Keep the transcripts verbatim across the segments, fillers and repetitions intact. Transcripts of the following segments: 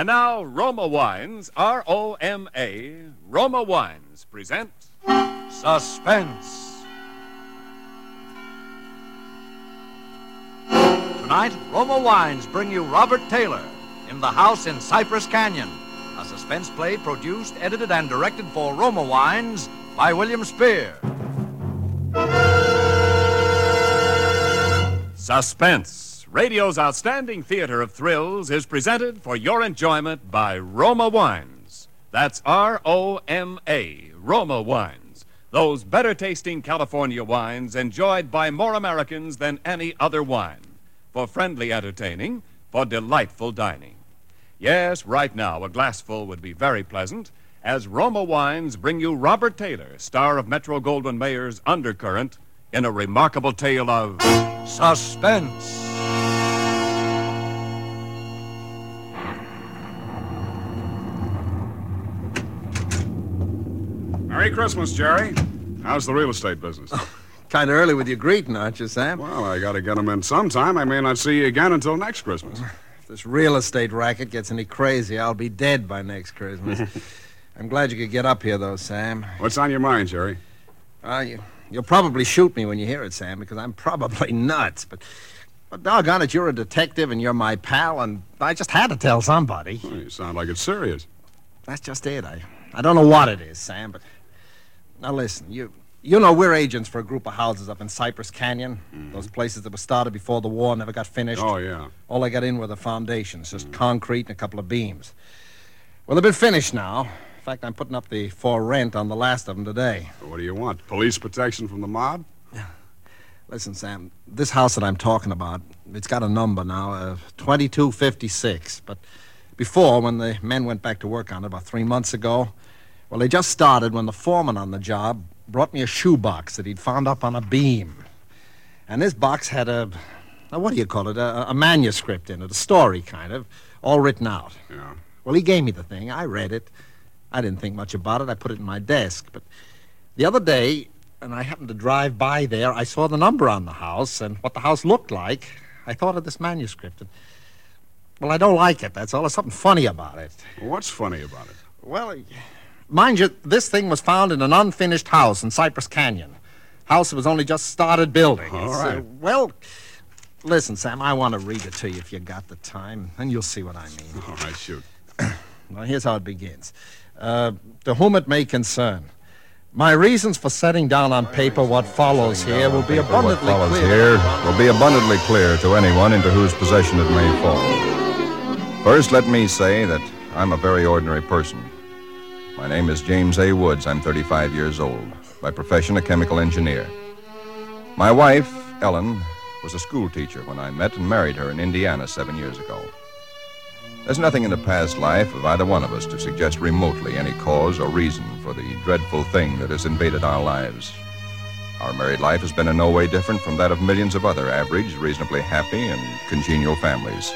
And now, Roma Wines, R O M A, Roma Wines present Suspense. Tonight, Roma Wines bring you Robert Taylor in The House in Cypress Canyon, a suspense play produced, edited, and directed for Roma Wines by William Spear. Suspense, radio's outstanding theater of thrills, is presented for your enjoyment by Roma Wines. That's R O M A, Roma Wines. Those better-tasting California wines enjoyed by more Americans than any other wine. For friendly entertaining, for delightful dining. Yes, right now, a glassful would be very pleasant, as Roma Wines bring you Robert Taylor, star of Metro-Goldwyn-Mayer's Undercurrent, in a remarkable tale of suspense. Merry Christmas, Jerry. How's the real estate business? Kind of early with your greeting, aren't you, Sam? Well, I got to get them in sometime. I may not see you again until next Christmas. If this real estate racket gets any crazy, I'll be dead by next Christmas. I'm glad you could get up here, though, Sam. What's on your mind, Jerry? Uh, you, you'll probably shoot me when you hear it, Sam, because I'm probably nuts. But, but doggone it, you're a detective and you're my pal, and I just had to tell somebody. Well, you sound like it's serious. That's just it. I, I don't know what it is, Sam, but... Now, listen, you... You know, we're agents for a group of houses up in Cypress Canyon. Mm-hmm. Those places that were started before the war, never got finished. Oh, yeah. All I got in were the foundations, just mm-hmm. concrete and a couple of beams. Well, they've been finished now. In fact, I'm putting up the for rent on the last of them today. What do you want? Police protection from the mob? Listen, Sam, this house that I'm talking about, it's got a number now, uh, twenty-two fifty-six. But before, when the men went back to work on it about three months ago, well, they just started when the foreman on the job brought me a shoebox that he'd found up on a beam. And this box had a, a what do you call it, a, a manuscript in it, a story kind of, all written out. Yeah. Well, he gave me the thing. I read it. I didn't think much about it. I put it in my desk. But the other day, and I happened to drive by there, I saw the number on the house and what the house looked like. I thought of this manuscript. And, well, I don't like it, that's all. There's something funny about it. What's funny about it? Well... Mind you, this thing was found in an unfinished house in Cypress Canyon. House that was only just started building. All it's, right. Uh, well, listen, Sam, I want to read it to you if you got the time, and you'll see what I mean. All right, shoot. Well, here's how it begins. Uh, to whom it may concern, my reasons for setting down on paper what follows here will be abundantly what follows clear. here will be abundantly clear to anyone into whose possession it may fall. First, let me say that I'm a very ordinary person. My name is James A. Woods. I'm thirty-five years old. By profession, a chemical engineer. My wife, Ellen, was a school teacher when I met and married her in Indiana seven years ago. There's nothing in the past life of either one of us to suggest remotely any cause or reason for the dreadful thing that has invaded our lives. Our married life has been in no way different from that of millions of other average, reasonably happy, and congenial families.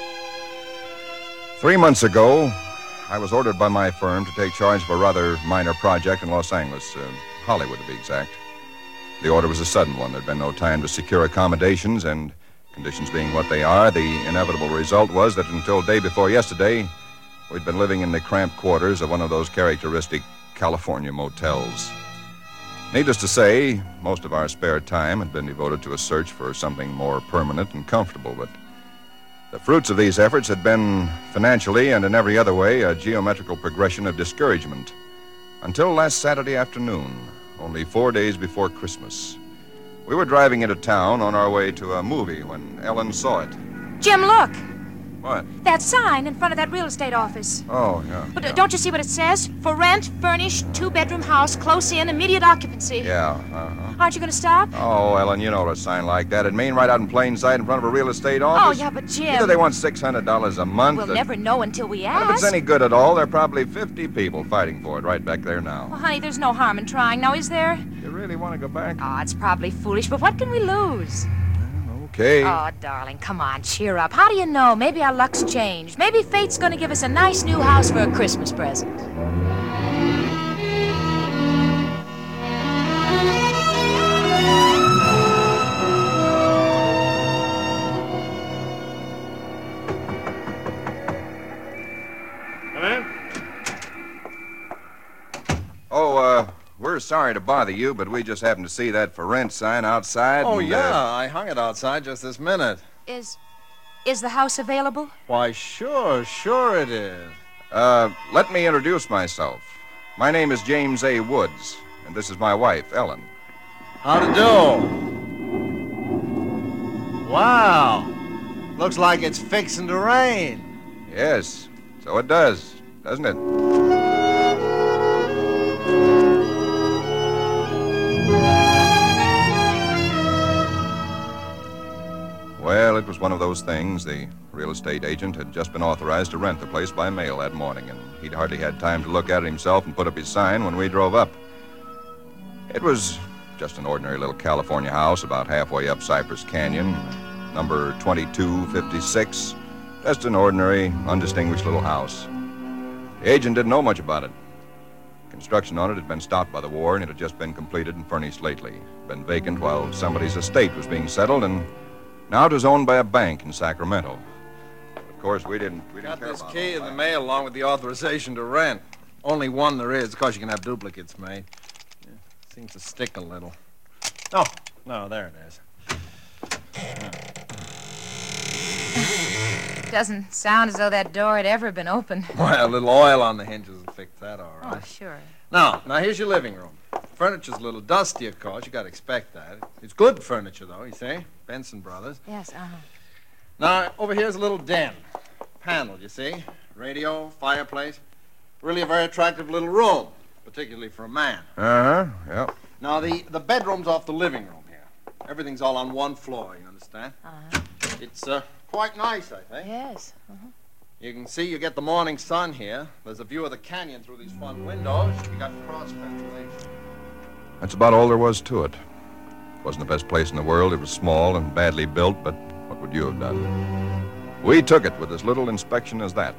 Three months ago, I was ordered by my firm to take charge of a rather minor project in Los Angeles, uh, Hollywood to be exact. The order was a sudden one. There'd been no time to secure accommodations, and conditions being what they are, the inevitable result was that until day before yesterday, we'd been living in the cramped quarters of one of those characteristic California motels. Needless to say, most of our spare time had been devoted to a search for something more permanent and comfortable, but the fruits of these efforts had been, financially and in every other way, a geometrical progression of discouragement. Until last Saturday afternoon, only four days before Christmas. We were driving into town on our way to a movie when Ellen saw it. Jim, look. What? That sign in front of that real estate office. Oh, yeah. But yeah. uh, don't you see what it says? For rent, furnished, two-bedroom house, close in, immediate occupancy. Yeah, uh-huh. Aren't you going to stop? Oh, Ellen, you know what a sign like that. It'd mean right out in plain sight in front of a real estate office. Oh, yeah, but Jim... Either they want six hundred dollars a month... We'll or... never know until we ask. And if it's any good at all, there are probably fifty people fighting for it right back there now. Well, honey, there's no harm in trying now, is there? You really want to go back? Oh, it's probably foolish, but what can we lose? Okay. Oh, darling, come on, cheer up. How do you know? Maybe our luck's changed. Maybe fate's going to give us a nice new house for a Christmas present. Come in. Oh, uh, we're sorry to bother you, but we just happened to see that for rent sign outside. Oh, and, yeah, Uh, I hung it outside just this minute. Is is the house available? Why, sure, sure it is. uh, let me introduce myself. My name is James A. Woods, and this is my wife, Ellen. How to do? Wow. Looks like it's fixing to rain. Yes, so it does, doesn't it? Well, it was one of those things. The real estate agent had just been authorized to rent the place by mail that morning, and he'd hardly had time to look at it himself and put up his sign when we drove up. It was just an ordinary little California house about halfway up Cypress Canyon, number twenty-two fifty-six. Just an ordinary, undistinguished little house. The agent didn't know much about it. Construction on it had been stopped by the war, and it had just been completed and furnished lately. Been vacant while somebody's estate was being settled, and now it was owned by a bank in Sacramento. Of course, we didn't, we didn't Got care this about key all in the that. mail along with the authorization to rent. Only one there is. Of course, you can have duplicates made. Yeah, seems to stick a little. Oh, no, there it is. Doesn't sound as though that door had ever been opened. Well, a little oil on the hinges will fix that all Oh, right. sure. Now, now here's your living room. Furniture's a little dusty, of course. You gotta expect that. It's good furniture, though, you see? Benson Brothers. Yes, uh-huh. Now, over here's a little den. Paneled, you see? Radio, fireplace. Really a very attractive little room, particularly for a man. Uh-huh, yeah. Now, the, the bedroom's off the living room here. Everything's all on one floor, you understand? Uh-huh. It's uh, quite nice, I think. Yes. Uh-huh. You can see you get the morning sun here. There's a view of the canyon through these front windows. You got cross ventilation. That's about all there was to it. Wasn't the best place in the world. It was small and badly built, but what would you have done? We took it with as little inspection as that.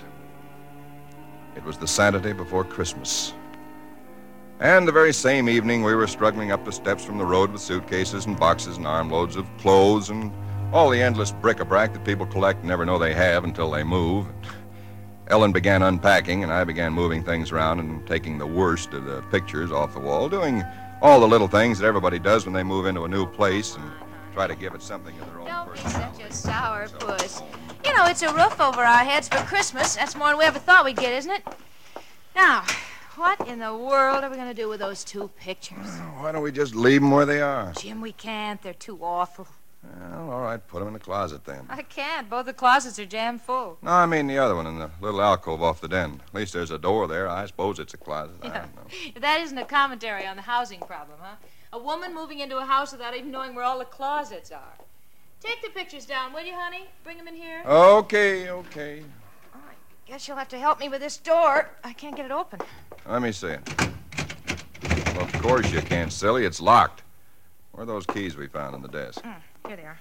It was the Saturday before Christmas. And the very same evening, we were struggling up the steps from the road with suitcases and boxes and armloads of clothes and all the endless bric-a-brac that people collect and never know they have until they move. Ellen began unpacking, and I began moving things around and taking the worst of the pictures off the wall, doing all the little things that everybody does when they move into a new place and try to give it something of their own Don't be personality. such a sour puss. You know, it's a roof over our heads for Christmas. That's more than we ever thought we'd get, isn't it? Now, what in the world are we going to do with those two pictures? Why don't we just leave them where they are? Jim, we can't. They're too awful. Well, all right, put them in the closet then. I can't. Both the closets are jammed full. No, I mean the other one in the little alcove off the den. At least there's a door there. I suppose it's a closet. I Yeah. don't know. If that isn't a commentary on the housing problem, huh? A woman moving into a house without even knowing where all the closets are. Take the pictures down, will you, honey? Bring them in here. Okay, okay. All right. Guess you'll have to help me with this door. I can't get it open. Let me see it. Well, of course you can't, silly. It's locked. Where are those keys we found on the desk? Mm, here they are.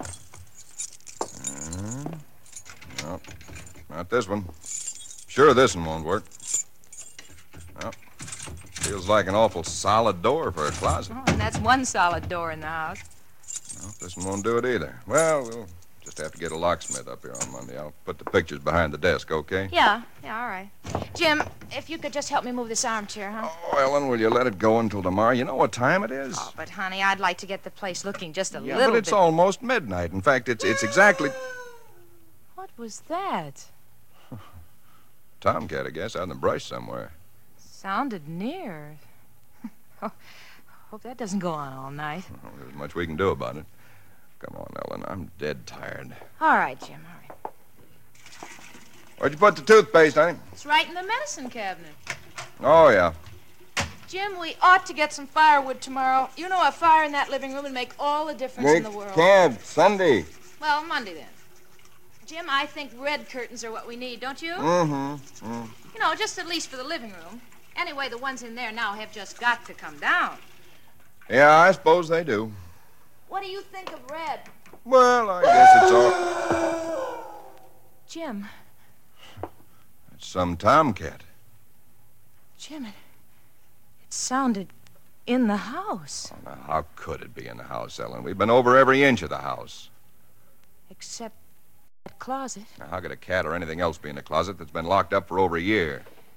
Uh, no, not this one. Sure, this one won't work. No. Feels like an awful solid door for a closet. Oh, and that's one solid door in the house. No, this one won't do it either. Well, we'll just have to get a locksmith up here on Monday. I'll put the pictures behind the desk, okay? Yeah, yeah, all right. Jim, if you could just help me move this armchair, huh? Oh, Ellen, will you let it go until tomorrow? You know what time it is? Oh, but honey, I'd like to get the place looking just a yeah, little but it's bit. almost midnight. In fact, it's it's exactly What was that? Tomcat, I guess, out in the brush somewhere. Sounded near. Oh, hope that doesn't go on all night. Well, there's much we can do about it. Come on, Ellen. I'm dead tired. All right, Jim, all right. Where'd you put the toothpaste, honey? It's right in the medicine cabinet. Oh, yeah. Jim, we ought to get some firewood tomorrow. You know, a fire in that living room would make all the difference in the world. Cab, Sunday. Well, Monday then. Jim, I think red curtains are what we need, don't you? Mm-hmm. Mm. You know, just at least for the living room. Anyway, the ones in there now have just got to come down. Yeah, I suppose they do. What do you think of red? Well, I guess it's all... Jim, It's some tomcat. Jim, it, it sounded in the house. Oh, now, how could it be in the house, Ellen? We've been over every inch of the house. Except that closet. Now, how could a cat or anything else be in a closet that's been locked up for over a year?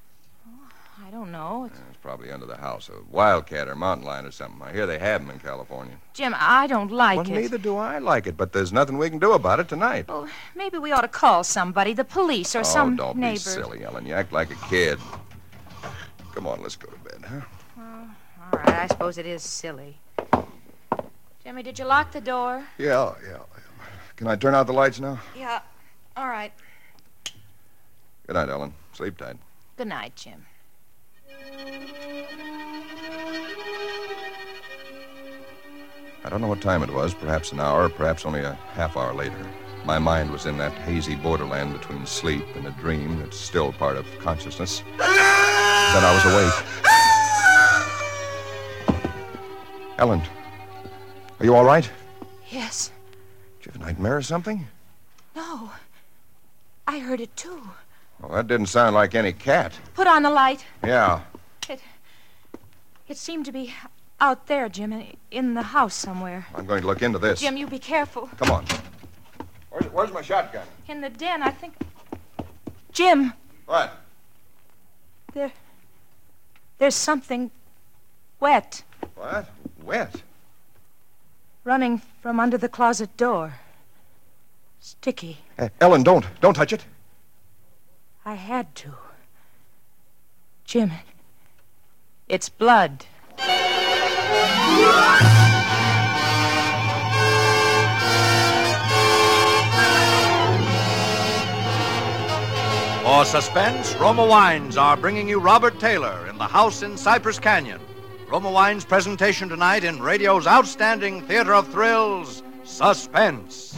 don't know. It's... It's probably under the house. A wildcat or mountain lion or something. I hear they have them in California. Jim, I don't like Well, it. neither do I like it, but there's nothing we can do about it tonight. Well, maybe we ought to call somebody, the police or oh, some don't neighbors. be silly, Ellen. You act like a kid. Come on, let's go to bed, huh? Well, all right, I suppose it is silly. Jimmy, did you lock the door? Yeah, yeah. Can I turn out the lights now? Yeah. All right. Good night, Ellen. Sleep tight. Good night, Jim. I don't know what time it was, perhaps an hour, perhaps only a half hour later. My mind was in that hazy borderland between sleep and a dream that's still part of consciousness. Then I was awake. Ellen, are you all right? Yes. Did you have a nightmare or something? No. I heard it, too. Well, that didn't sound like any cat. Put on the light. Yeah. It, it seemed to be out there, Jim, in, in the house somewhere. I'm going to look into this. Jim, you be careful. Come on. Where's, where's my shotgun? In the den, I think... Jim, What? there... There's something wet What? Wet? running from under the closet door. Sticky. Uh, Ellen, don't. Don't touch it. I had to. Jim, it's blood. For suspense, Roma Wines are bringing you Robert Taylor in The House in Cypress Canyon. Roma Wines' presentation tonight in radio's outstanding theater of thrills, Suspense.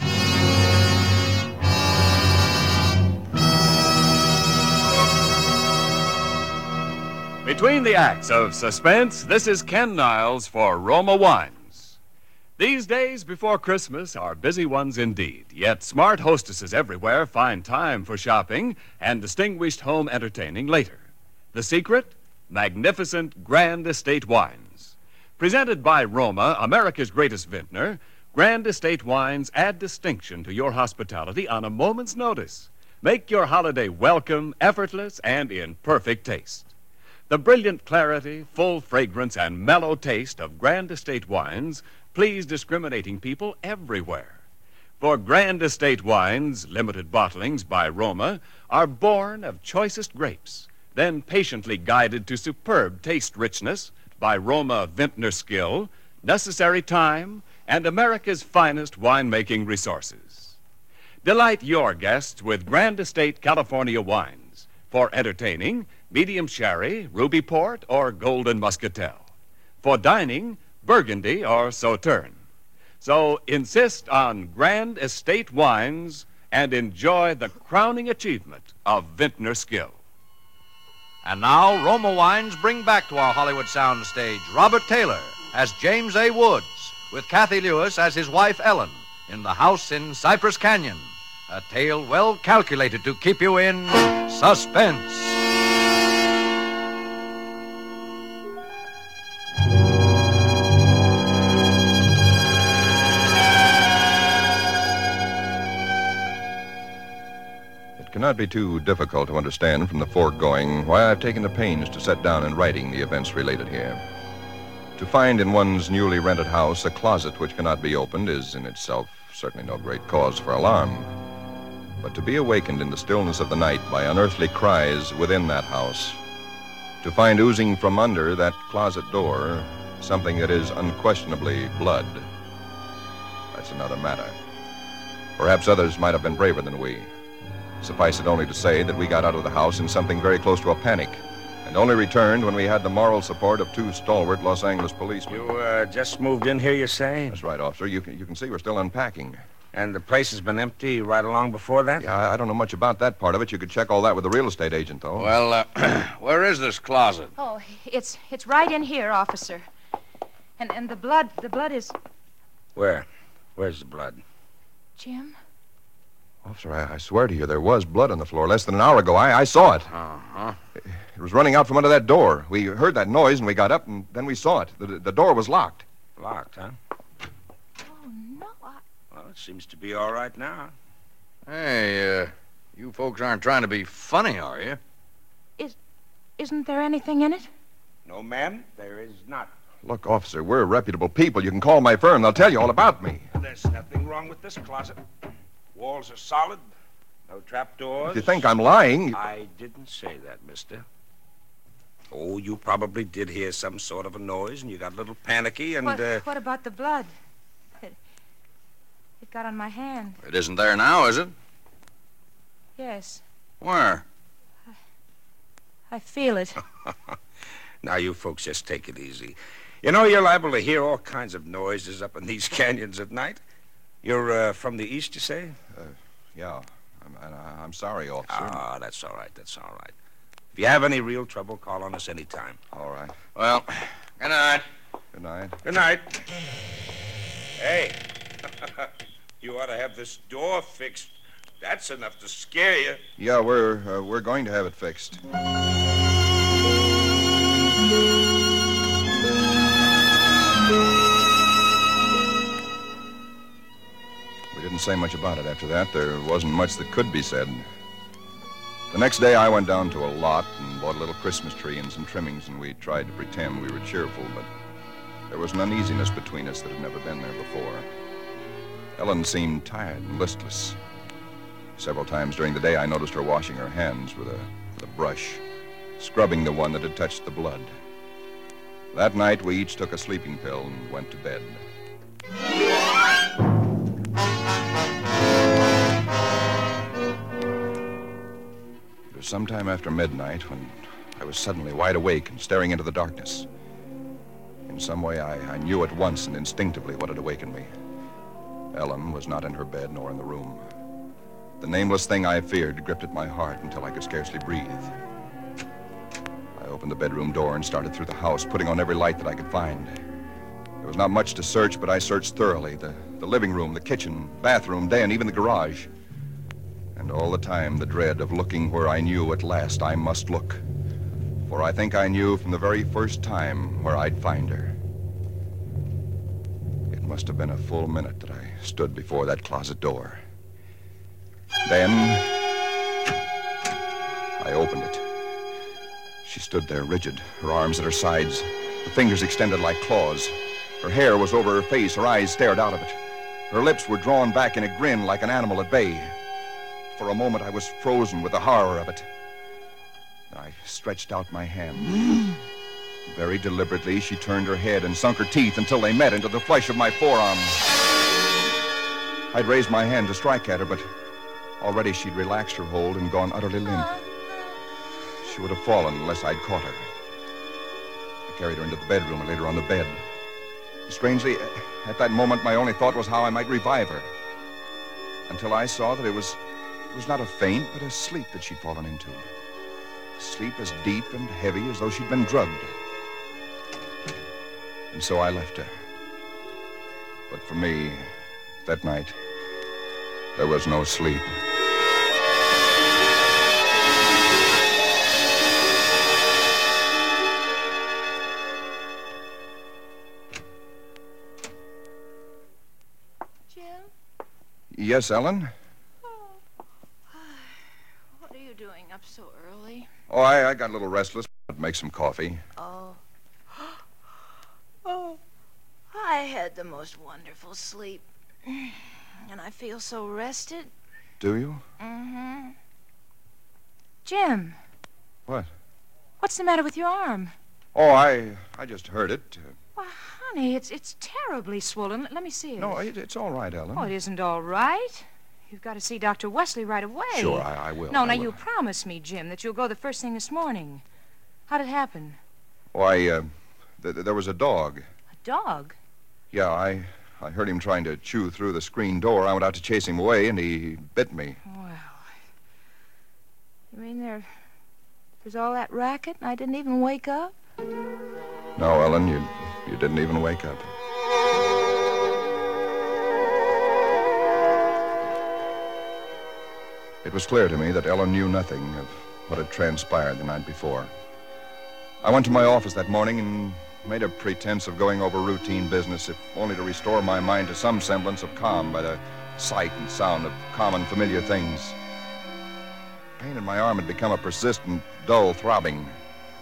Between the acts of Suspense, this is Ken Niles for Roma Wines. These days before Christmas are busy ones indeed, yet smart hostesses everywhere find time for shopping and distinguished home entertaining later. The secret? Magnificent Grand Estate wines. Presented by Roma, America's greatest vintner, Grand Estate wines add distinction to your hospitality on a moment's notice. Make your holiday welcome, effortless, and in perfect taste. The brilliant clarity, full fragrance, and mellow taste of Grand Estate wines please discriminating people everywhere. For Grand Estate wines, limited bottlings by Roma, are born of choicest grapes, then patiently guided to superb taste richness by Roma vintner skill, necessary time, and America's finest winemaking resources. Delight your guests with Grand Estate California wines. For entertaining, medium sherry, ruby port, or golden muscatel. For dining, Burgundy or Sauterne. So insist on Grand Estate wines and enjoy the crowning achievement of vintner skill. And now, Roma Wines bring back to our Hollywood soundstage Robert Taylor as James A. Woods, with Kathy Lewis as his wife Ellen, in The House in Cypress Canyon. A tale well calculated to keep you in suspense. It cannot be too difficult to understand from the foregoing why I've taken the pains to set down in writing the events related here. To find in one's newly rented house a closet which cannot be opened is in itself certainly no great cause for alarm. But to be awakened in the stillness of the night by unearthly cries within that house, to find oozing from under that closet door something that is unquestionably blood, that's another matter. Perhaps others might have been braver than we. Suffice it only to say that we got out of the house in something very close to a panic, and only returned when we had the moral support of two stalwart Los Angeles policemen. You uh, just moved in here, you say? That's right, officer. You can, you can see we're still unpacking. And the place has been empty right along before that? Yeah, I, I don't know much about that part of it. You could check all that with the real estate agent, though. Well, uh, where is this closet? Oh, it's it's right in here, officer. And and the blood, the blood is... Where? Where's the blood? Jim? Officer, I, I swear to you, there was blood on the floor less than an hour ago. I, I saw it. Uh-huh. It, it was running out from under that door. We heard that noise, and we got up, and then we saw it. The, the door was locked. Locked, huh? Oh, no, I... Well, it seems to be all right now. Hey, uh, you folks aren't trying to be funny, are you? isn't there anything in it? No, ma'am, there is not. Look, officer, we're reputable people. You can call my firm. They'll tell you all about me. There's nothing wrong with this closet. Walls are solid. No trapdoors. If you think I'm lying... You... I didn't say that, mister. Oh, you probably did hear some sort of a noise, and you got a little panicky, and, What, uh... what about the blood? It, it got on my hand. It isn't there now, is it? Yes. Where? I feel it. Now, you folks just take it easy. You know, you're liable to hear all kinds of noises up in these canyons at night. You're uh, from the east, you say? Uh, yeah. I'm, I, I'm sorry, officer. Ah, that's all right. That's all right. If you have any real trouble, call on us anytime. All right. Well, good night. Good night. Good night. Hey, you ought to have this door fixed. That's enough to scare you. Yeah, we're uh, we're going to have it fixed. We didn't say much about it after that. There wasn't much that could be said. The next day, I went down to a lot and bought a little Christmas tree and some trimmings, and we tried to pretend we were cheerful, but there was an uneasiness between us that had never been there before. Ellen seemed tired and listless. Several times during the day, I noticed her washing her hands with a, with a brush, scrubbing the one that had touched the blood. That night, we each took a sleeping pill and went to bed. It was sometime after midnight when I was suddenly wide awake and staring into the darkness. In some way, I, I knew at once and instinctively what had awakened me. Ellen was not in her bed nor in the room. The nameless thing I feared gripped at my heart until I could scarcely breathe. I opened the bedroom door and started through the house, putting on every light that I could find. There was not much to search, but I searched thoroughly. The, the living room, the kitchen, bathroom, den, even the garage. And all the time, the dread of looking where I knew at last I must look. For I think I knew from the very first time where I'd find her. It must have been a full minute that I stood before that closet door. Then, I opened it. She stood there rigid, her arms at her sides, the fingers extended like claws. Her hair was over her face, her eyes stared out of it. Her lips were drawn back in a grin like an animal at bay. For a moment, I was frozen with the horror of it. I stretched out my hand. Very deliberately, she turned her head and sunk her teeth until they met into the flesh of my forearm. I'd raised my hand to strike at her, but already she'd relaxed her hold and gone utterly limp. She would have fallen unless I'd caught her. I carried her into the bedroom and laid her on the bed. Strangely, at that moment, my only thought was how I might revive her. Until I saw that it was, it was not a faint, but a sleep that she'd fallen into. Sleep as deep and heavy as though she'd been drugged. And so I left her. But for me, that night, there was no sleep. Jim? Yes, Ellen? What are you doing up so early? Oh, I, I got a little restless. Make some coffee. Oh. Oh. I had the most wonderful sleep. And I feel so rested. Do you? Mm-hmm. Jim. What? What's the matter with your arm? Oh, I I just heard it. Uh, Why, honey, it's it's terribly swollen. Let me see it. no, it, it's all right, Ellen. Oh, it isn't all right. You've got to see Doctor Wesley right away. Sure, I, I will. No, I now will. you promised me, Jim, that you'll go the first thing this morning. How'd it happen? Oh, I, uh, th- th- there was a dog. A dog? Yeah, I, I heard him trying to chew through the screen door. I went out to chase him away, and he bit me. Well, you mean there, there's all that racket and I didn't even wake up? No, Ellen, you, you didn't even wake up. It was clear to me that Ellen knew nothing of what had transpired the night before. I went to my office that morning and made a pretense of going over routine business, if only to restore my mind to some semblance of calm by the sight and sound of common, familiar things. Pain in my arm had become a persistent, dull throbbing.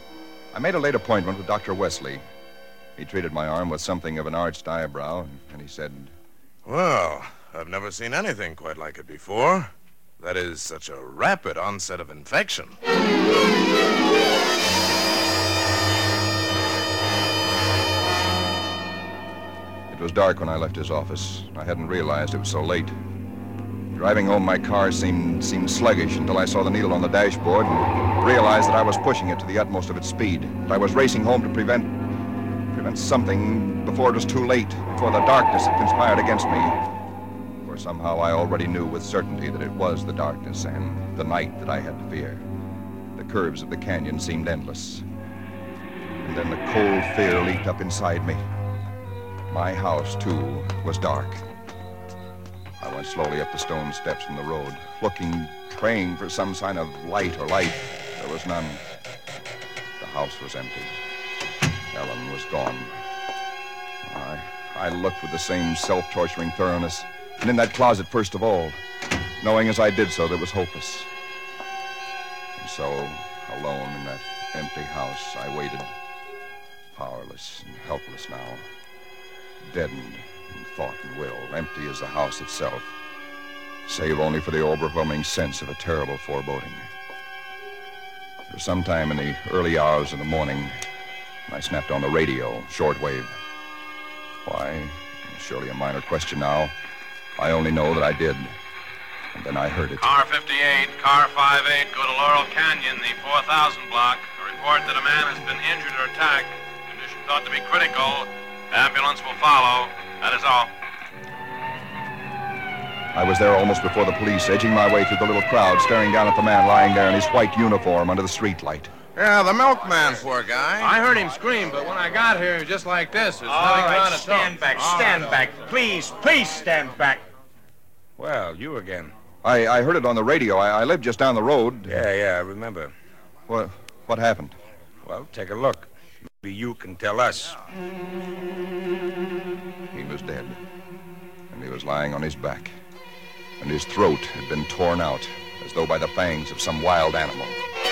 I made a late appointment with Doctor Wesley. He treated my arm with something of an arched eyebrow, and he said, "Well, I've never seen anything quite like it before. That is such a rapid onset of infection." It was dark when I left his office. I hadn't realized it was so late. Driving home, my car seemed seemed sluggish until I saw the needle on the dashboard and realized that I was pushing it to the utmost of its speed. That I was racing home to prevent prevent something before it was too late, before the darkness had conspired against me. For somehow I already knew with certainty that it was the darkness and the night that I had to fear. The curves of the canyon seemed endless. And then the cold fear leaped up inside me. My house, too, was dark. I went slowly up the stone steps from the road, looking, praying for some sign of light or life. There was none. The house was empty. Ellen was gone. I, I looked with the same self-torturing thoroughness, and in that closet first of all, knowing as I did so that it was hopeless. And so, alone in that empty house, I waited, powerless and helpless now, deadened in thought and will, empty as the house itself, save only for the overwhelming sense of a terrible foreboding. It was sometime in the early hours of the morning, I snapped on the radio, shortwave. Why? Surely a minor question now. I only know that I did. And then I heard it. Car fifty-eight, car five eight, go to Laurel Canyon, the four thousand block. A report that a man has been injured or attacked. Condition thought to be critical. Ambulance will follow. That is all. I was there almost before the police, edging my way through the little crowd, staring down at the man lying there in his white uniform under the streetlight. Yeah, the milkman, poor guy. I heard him scream, but when I got here, he was just like this. There's All nothing right, around it. stand back, stand back. Please, please stand back. Well, you again. I, I heard it on the radio. I, I lived just down the road. Yeah, yeah, I remember. What, what happened? Well, take a look. Maybe you can tell us. He was dead. And he was lying on his back. And his throat had been torn out, as though by the fangs of some wild animal.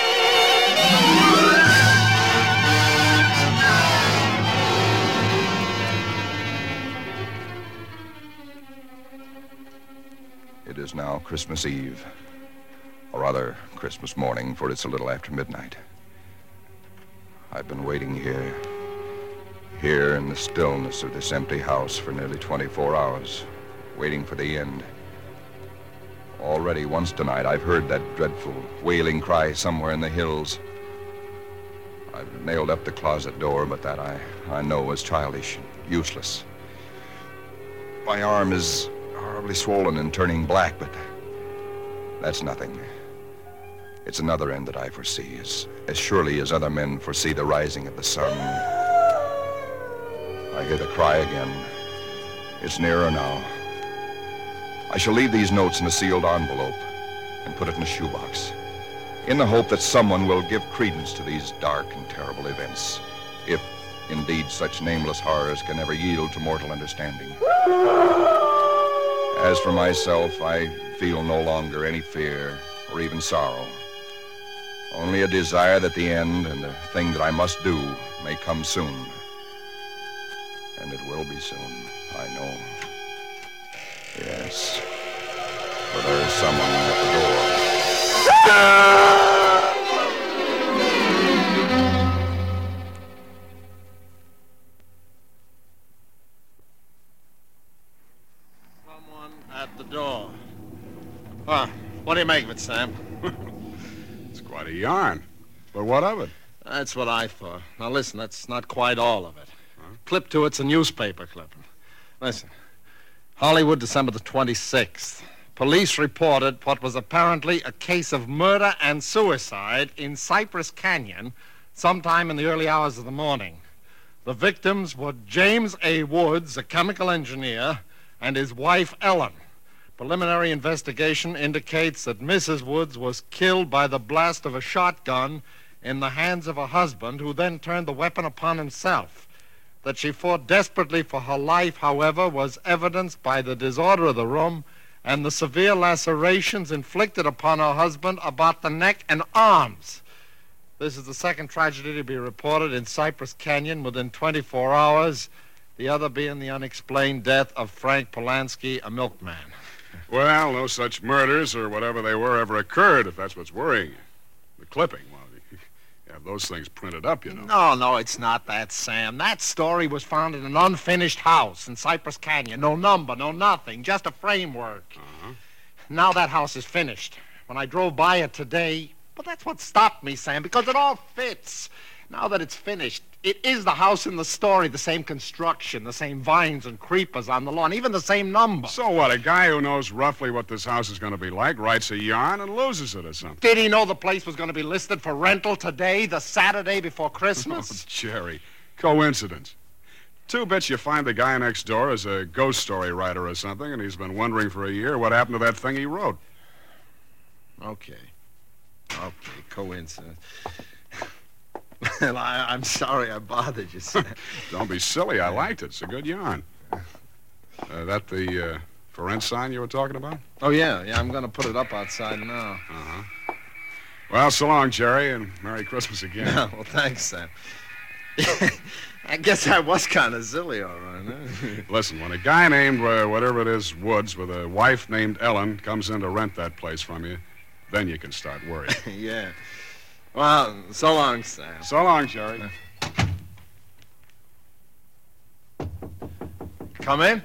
It is now Christmas Eve, or rather Christmas morning, for it's a little after midnight. I've been waiting here, here in the stillness of this empty house for nearly twenty-four hours, waiting for the end. Already once tonight I've heard that dreadful wailing cry somewhere in the hills. I've nailed up the closet door, but that I, I know is childish and useless. My arm is horribly swollen and turning black, but that's nothing. It's another end that I foresee, as, as surely as other men foresee the rising of the sun. I hear the cry again. It's nearer now. I shall leave these notes in a sealed envelope and put it in a shoebox, in the hope that someone will give credence to these dark and terrible events, if indeed such nameless horrors can ever yield to mortal understanding. As for myself, I feel no longer any fear or even sorrow, only a desire that the end and the thing that I must do may come soon. And it will be soon, I know. Yes, for there is someone at the door. Someone at the door. Huh. What do you make of it, Sam? It's quite a yarn. But what of it? That's what I thought. Now, listen, that's not quite all of it. Huh? Clip to it's a newspaper clipping. Listen. Hollywood, December the twenty-sixth. Police reported what was apparently a case of murder and suicide in Cypress Canyon sometime in the early hours of the morning. The victims were James A. Woods, a chemical engineer, and his wife, Ellen. Preliminary investigation indicates that Missus Woods was killed by the blast of a shotgun in the hands of her husband, who then turned the weapon upon himself. That she fought desperately for her life, however, was evidenced by the disorder of the room and the severe lacerations inflicted upon her husband about the neck and arms. This is the second tragedy to be reported in Cypress Canyon within twenty-four hours, the other being the unexplained death of Frank Polanski, a milkman. Well, no such murders or whatever they were ever occurred, if that's what's worrying you. The clipping, well, you have those things printed up, you know. No, no, it's not that, Sam. That story was found in an unfinished house in Cypress Canyon. No number, no nothing, just a framework. Uh-huh. Now that house is finished. When I drove by it today, well, that's what stopped me, Sam, because it all fits. Now that it's finished, it is the house in the story, the same construction, the same vines and creepers on the lawn, even the same number. So what, a guy who knows roughly what this house is going to be like writes a yarn and loses it or something? Did he know the place was going to be listed for rental today, the Saturday before Oh, Christmas? Jerry, coincidence. Two bits you find the guy next door is a ghost story writer or something, and he's been wondering for a year what happened to that thing he wrote. Okay. Okay, coincidence. Well, I, I'm sorry I bothered you, Sam. Don't be silly. I liked it. It's a good yarn. Uh, that the uh, for rent sign you were talking about? Oh, yeah. Yeah, I'm going to put it up outside now. Uh-huh. Well, so long, Jerry, and Merry Christmas again. Yeah, well, thanks, Sam. I guess I was kind of silly, all right. Huh? Listen, when a guy named, uh, whatever it is, Woods, with a wife named Ellen, comes in to rent that place from you, then you can start worrying. Yeah. Well, so long, Sam. So long, Jerry. Come in.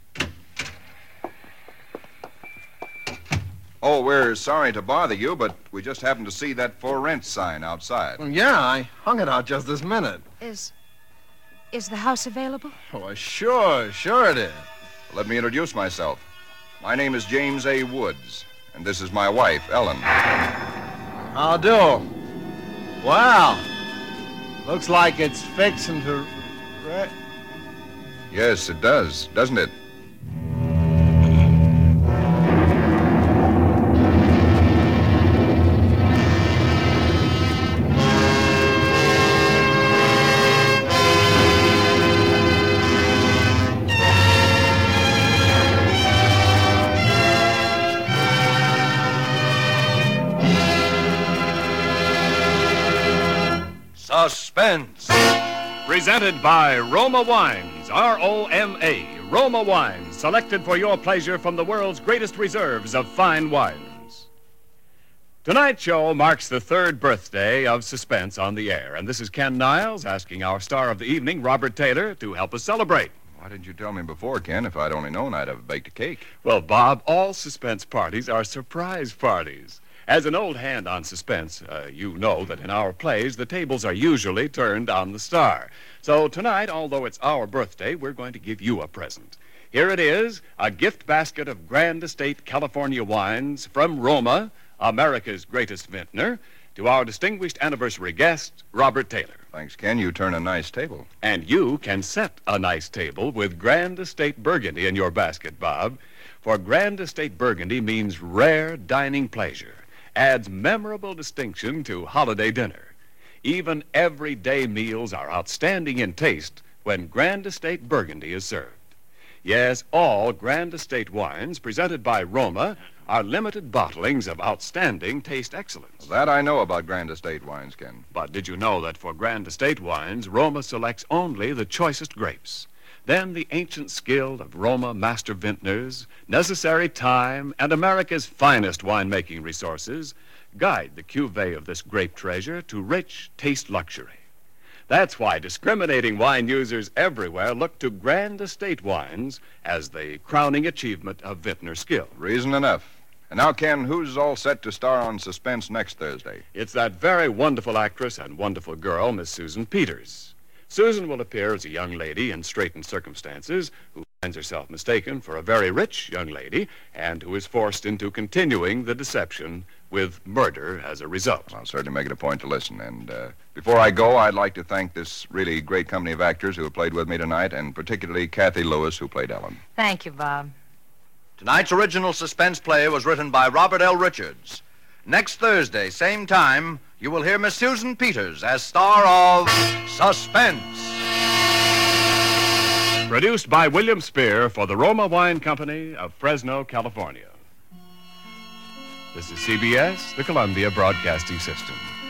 Oh, we're sorry to bother you, but we just happened to see that for rent sign outside. Well, yeah, I hung it out just this minute. Is. Is the house available? Oh, sure, sure it is. Let me introduce myself. My name is James A. Woods, and this is my wife, Ellen. How do? Wow. Looks like it's fixing to... Right. Yes, it does, doesn't it? Suspense. Presented by Roma Wines, R O M A, Roma Wines, selected for your pleasure from the world's greatest reserves of fine wines. Tonight's show marks the third birthday of Suspense on the air, and this is Ken Niles asking our star of the evening, Robert Taylor, to help us celebrate. Why didn't you tell me before, Ken? If I'd only known, I'd have baked a cake. Well, Bob, all Suspense parties are surprise parties. As an old hand on Suspense, uh, you know that in our plays, the tables are usually turned on the star. So tonight, although it's our birthday, we're going to give you a present. Here it is, a gift basket of Grand Estate California wines from Roma, America's greatest vintner, to our distinguished anniversary guest, Robert Taylor. Thanks, Ken. You turn a nice table. And you can set a nice table with Grand Estate Burgundy in your basket, Bob. For Grand Estate Burgundy means rare dining pleasure, adds memorable distinction to holiday dinner. Even everyday meals are outstanding in taste when Grand Estate Burgundy is served. Yes, all Grand Estate wines presented by Roma are limited bottlings of outstanding taste excellence. That I know about Grand Estate wines, Ken. But did you know that for Grand Estate wines, Roma selects only the choicest grapes? Then the ancient skill of Roma master vintners, necessary time, and America's finest winemaking resources guide the cuvée of this grape treasure to rich taste luxury. That's why discriminating wine users everywhere look to Grand Estate wines as the crowning achievement of vintner skill. Reason enough. And now, Ken, who's all set to star on Suspense next Thursday? It's that very wonderful actress and wonderful girl, Miss Susan Peters. Susan will appear as a young lady in straitened circumstances who finds herself mistaken for a very rich young lady and who is forced into continuing the deception with murder as a result. I'll certainly make it a point to listen. And uh, before I go, I'd like to thank this really great company of actors who have played with me tonight, and particularly Kathy Lewis, who played Ellen. Thank you, Bob. Tonight's original suspense play was written by Robert L. Richards. Next Thursday, same time, you will hear Miss Susan Peters as star of Suspense. Produced by William Spear for the Roma Wine Company of Fresno, California. This is C B S, the Columbia Broadcasting System.